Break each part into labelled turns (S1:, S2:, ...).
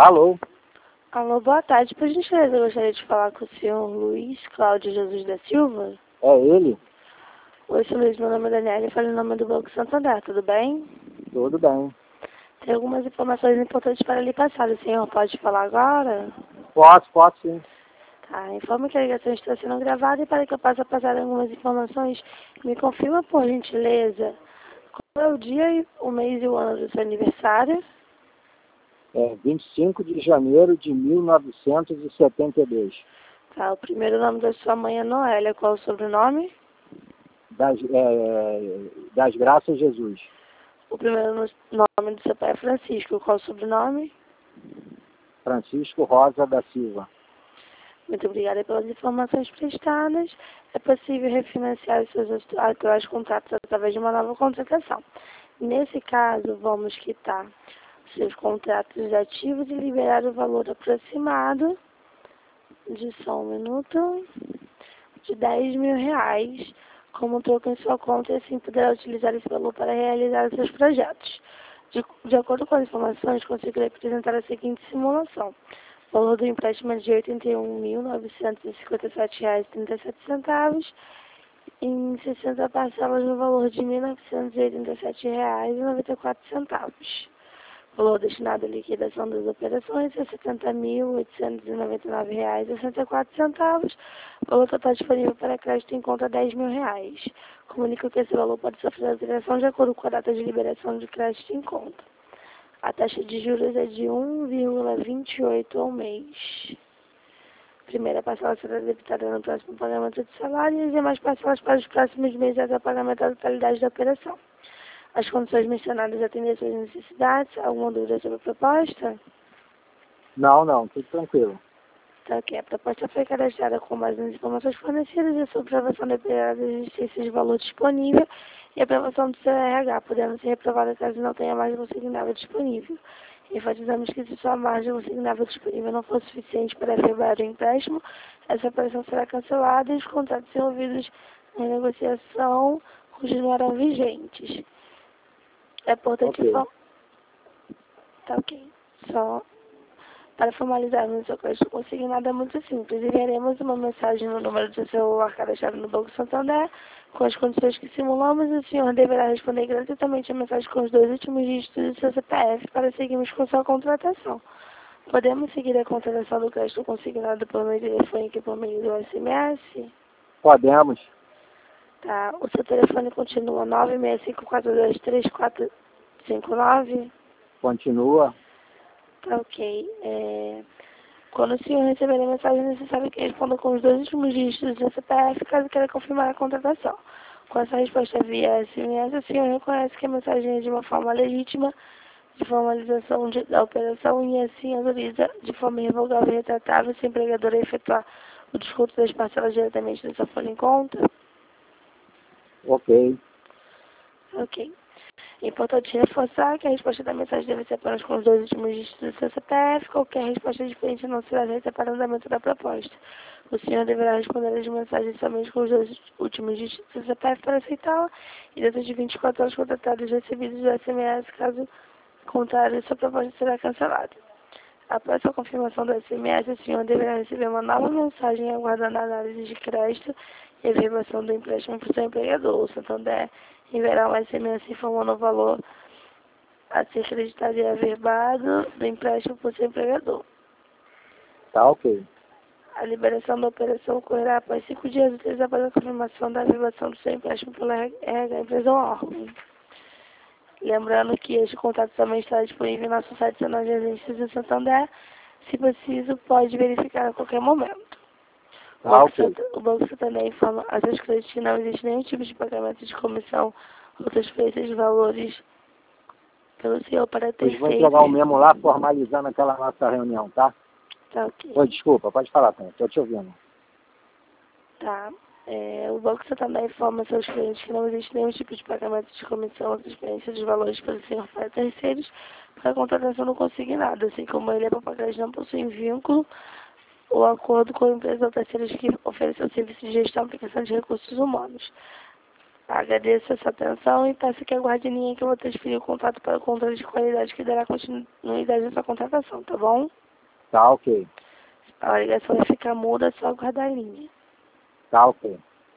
S1: Alô?
S2: Alô, boa tarde. Por gentileza, eu gostaria de falar com o senhor Luiz Cláudio Jesus da Silva.
S1: É ele?
S2: Oi, senhor Luiz, meu nome é Daniela e falo em nome do Banco Santander, tudo bem?
S1: Tudo bem.
S2: Tem algumas informações importantes para lhe passar. O senhor pode falar agora?
S1: Posso sim.
S2: Tá, informo que a ligação está sendo gravada e para que eu possa passar algumas informações, me confirma, por gentileza, qual é o dia, o mês e o ano do seu aniversário?
S1: É 25 de janeiro de 1972.
S2: Tá, o primeiro nome da sua mãe é Noélia, qual é o sobrenome?
S1: Das Graças Jesus.
S2: O primeiro nome do seu pai é Francisco, qual é o sobrenome?
S1: Francisco Rosa da Silva.
S2: Muito obrigada pelas informações prestadas. É possível refinanciar os seus atuais contratos através de uma nova contratação. Nesse caso, vamos quitar seus contratos ativos e liberar o valor aproximado de só um minuto, de R$ 10.000 como troco em sua conta e assim poderá utilizar esse valor para realizar os seus projetos. De acordo com as informações, conseguirei apresentar a seguinte simulação. O valor do empréstimo é de R$ 81.957,37 em 60 parcelas no valor de R$ 1.987,94. O valor destinado à liquidação das operações é R$ 70.899,64. O valor total disponível para crédito em conta é R$ 10.000. Comunico que esse valor pode sofrer alteração de acordo com a data de liberação de crédito em conta. A taxa de juros é de 1,28 ao mês. Primeira parcela será debitada no próximo pagamento de salário e as demais parcelas para os próximos meses até o pagamento da totalidade da operação. As condições mencionadas atendem às suas necessidades? Alguma dúvida sobre a proposta?
S1: Não, tudo tranquilo.
S2: Tá, ok. A proposta foi cadastrada com base nas informações fornecidas e a sua aprovação dependerá da existência de valor disponível e a aprovação do seu RH, podendo ser reprovada caso não tenha margem consignável disponível. Enfatizamos que se sua margem consignável disponível não for suficiente para averbar o empréstimo, essa operação será cancelada e os contratos envolvidos em negociação continuarão vigentes. É importante
S1: Ok.
S2: Tá, ok. Só para formalizarmos o seu crédito consignado é muito simples. Enviaremos uma mensagem no número do seu celular cadastrado no Banco Santander com as condições que simulamos e o senhor deverá responder gratuitamente a mensagem com os 2 últimos dígitos do seu CPF para seguirmos com sua contratação. Podemos seguir a contratação do crédito consignado por meio telefônico e por meio do SMS?
S1: Podemos.
S2: Tá. O seu telefone continua 965423459?
S1: Continua.
S2: Tá, ok. Quando o senhor receber a mensagem, é necessário que responda com os 2 últimos dígitos do CPF, caso queira confirmar a contratação. Com essa resposta via SMS, o senhor reconhece que a mensagem é de uma forma legítima de formalização da operação e assim autoriza de forma irrevogável e retratável se a empregadora efetuar o desconto das parcelas diretamente da sua folha em conta.
S1: Ok.
S2: Ok. É importante reforçar que a resposta da mensagem deve ser apenas com os 2 últimos dígitos do seu CPF. Qualquer resposta diferente não será aceita para o andamento da proposta. O senhor deverá responder as mensagens somente com os 2 últimos dígitos do seu CPF para aceitá-la e dentro de 24 horas contratados recebidos do SMS. Caso contrário, sua proposta será cancelada. Após a confirmação do SMS, o senhor deverá receber uma nova mensagem aguardando a análise de crédito e a averbação do empréstimo para o seu empregador. O Santander enviará um SMS informando o valor a ser acreditado e averbado do empréstimo por seu empregador.
S1: Tá ok.
S2: A liberação da operação ocorrerá após 5 dias úteis após a confirmação da averbação do seu empréstimo pela RH empresa ou órgão. Lembrando que este contato também está disponível no nosso site Nacional de Agências do Santander. Se preciso, pode verificar a qualquer momento.
S1: Tá ok.
S2: O Banco Santander informa a seus clientes que não existe nenhum tipo de pagamento de comissão ou transferência de valores pelo senhor para
S1: Hoje vou entregar o
S2: terceiros.
S1: memo lá, formalizando aquela nossa reunião, tá?
S2: Tá, ok.
S1: Oi, desculpa, pode falar, tô te ouvindo.
S2: Tá. O Banco Santander informa seus clientes que não existe nenhum tipo de pagamento de comissão ou transferência de valores pelo senhor para terceiros para a contratação do consignado, assim como ele é papagaios não possuem vínculo ou acordo com a empresa ou terceiros que oferecem o serviço de gestão e aplicação de recursos humanos. Agradeço a sua atenção e peço que aguarde em linha que eu vou transferir o contato para o controle de qualidade que dará continuidade à sua contratação, tá bom?
S1: Tá ok.
S2: A ligação vai ficar muda, é só aguardar a linha.
S1: Tá ok.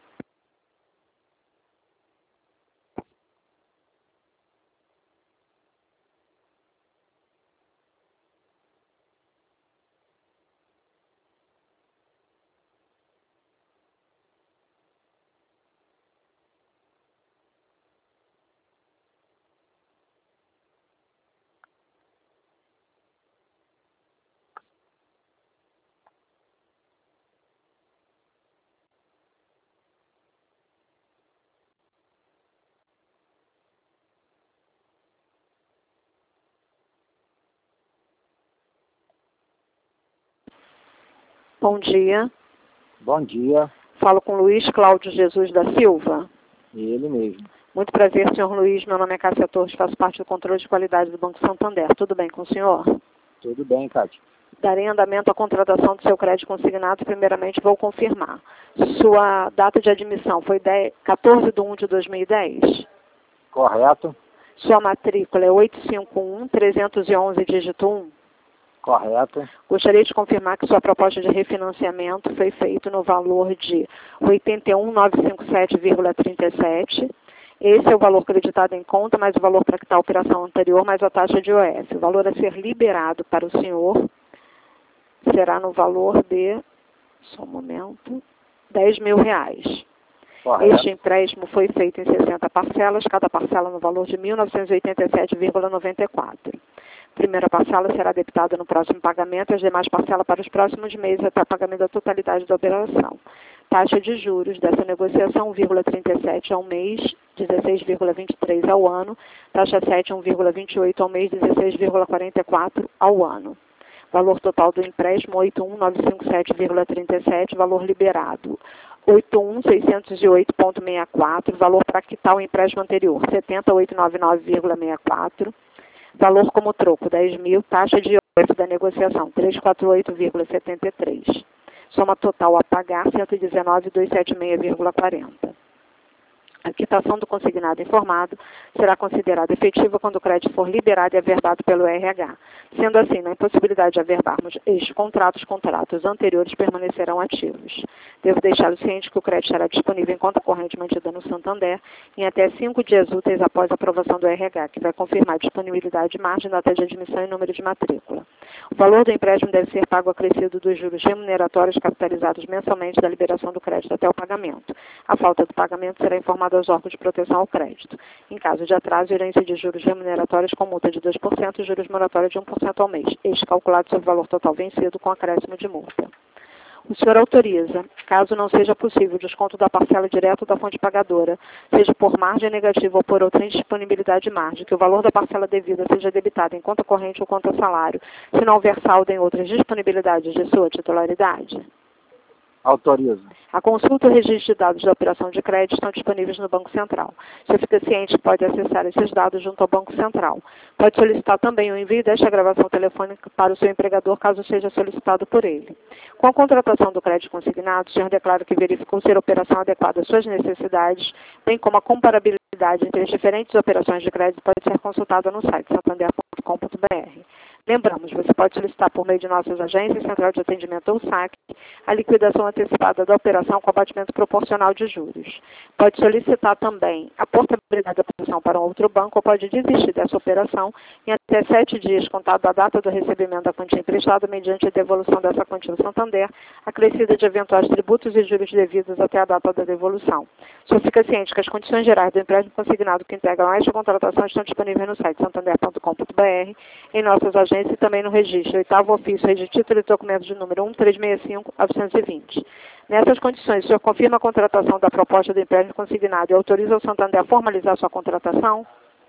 S3: Bom dia.
S1: Bom dia.
S3: Falo com Luiz Cláudio Jesus da Silva.
S1: Ele mesmo.
S3: Muito prazer, senhor Luiz. Meu nome é Cássia Torres, faço parte do controle de qualidade do Banco Santander. Tudo bem com o senhor?
S1: Tudo bem, Cátia.
S3: Darei andamento à contratação do seu crédito consignado. Primeiramente, vou confirmar. Sua data de admissão foi 14/1/2010?
S1: Correto?
S3: Sua matrícula é 851-311, dígito 1?
S1: Correto.
S3: Gostaria de confirmar que sua proposta de refinanciamento foi feita no valor de 81.957,37. Esse é o valor creditado em conta, mais o valor para quitar a operação anterior, mais a taxa de IOF. O valor a ser liberado para o senhor será no valor de, só um momento, R$10.000.
S1: Correto.
S3: Este empréstimo foi feito em 60 parcelas, cada parcela no valor de 1.987,94. Primeira parcela será debitada no próximo pagamento e as demais parcelas para os próximos meses até o pagamento da totalidade da operação. Taxa de juros dessa negociação 1,37 ao mês, 16,23 ao ano. Taxa 7, 1,28 ao mês, 16,44 ao ano. Valor total do empréstimo 81.957,37, valor liberado 81.608,64, valor para quitar o empréstimo anterior 70.899,64. Valor como troco, 10.000, taxa de IOF da negociação, 348,73. Soma total a pagar, 119.276,40. A quitação do consignado informado será considerada efetiva quando o crédito for liberado e averbado pelo RH. Sendo assim, na impossibilidade de averbarmos estes contratos, os contratos anteriores permanecerão ativos. Devo deixá-lo ciente que o crédito estará disponível em conta corrente mantida no Santander em até 5 dias úteis após a aprovação do RH, que vai confirmar disponibilidade, margem, data de admissão e número de matrícula. O valor do empréstimo deve ser pago acrescido dos juros remuneratórios capitalizados mensalmente da liberação do crédito até o pagamento. A falta do pagamento será informada aos órgãos de proteção ao crédito. Em caso de atraso, irá incidir juros remuneratórios com multa de 2% e juros moratórios de 1% ao mês, este calculado sobre o valor total vencido com acréscimo de multa. O senhor autoriza, caso não seja possível o desconto da parcela direto da fonte pagadora, seja por margem negativa ou por outra indisponibilidade de margem, que o valor da parcela devida seja debitado em conta corrente ou conta salário, se não houver saldo em outras disponibilidades de sua titularidade?
S1: Autorizo.
S3: A consulta e o registro de dados da operação de crédito estão disponíveis no Banco Central. Você fica ciente que pode acessar esses dados junto ao Banco Central. Pode solicitar também o envio desta gravação telefônica para o seu empregador, caso seja solicitado por ele. Com a contratação do crédito consignado, o senhor declara que verificou ser a operação adequada às suas necessidades, bem como a comparabilidade entre as diferentes operações de crédito pode ser consultada no site santander.com.br. Lembramos, você pode solicitar por meio de nossas agências, central de atendimento ou SAC, a liquidação antecipada da operação com abatimento proporcional de juros. Pode solicitar também a portabilidade da operação para um outro banco ou pode desistir dessa operação em até 7 dias, contado da data do recebimento da quantia emprestada, mediante a devolução dessa quantia ao Santander, acrescida de eventuais tributos e juros devidos até a data da devolução. O senhor fica ciente que as condições gerais do empréstimo consignado que integram esta contratação estão disponíveis no site santander.com.br, em nossas agências e também no registro, 8º ofício, registro título e documento de número 1365920. Nessas condições, o senhor confirma a contratação da proposta do empréstimo consignado e autoriza o Santander a formalizar sua contratação?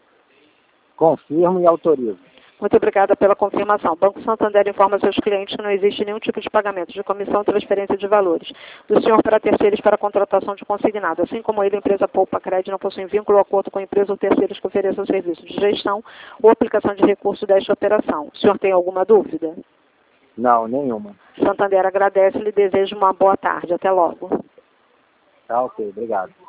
S1: Confirmo e autorizo.
S3: Muito obrigada pela confirmação. Banco Santander informa seus clientes que não existe nenhum tipo de pagamento de comissão ou transferência de valores do senhor para terceiros para a contratação de consignado. Assim como ele, a empresa Poupa Crédito não possui vínculo ou acordo com a empresa ou terceiros que ofereçam serviço de gestão ou aplicação de recursos desta operação. O senhor tem alguma dúvida?
S1: Não, nenhuma.
S3: Santander agradece e lhe deseja uma boa tarde. Até logo.
S1: Tá ok, obrigado.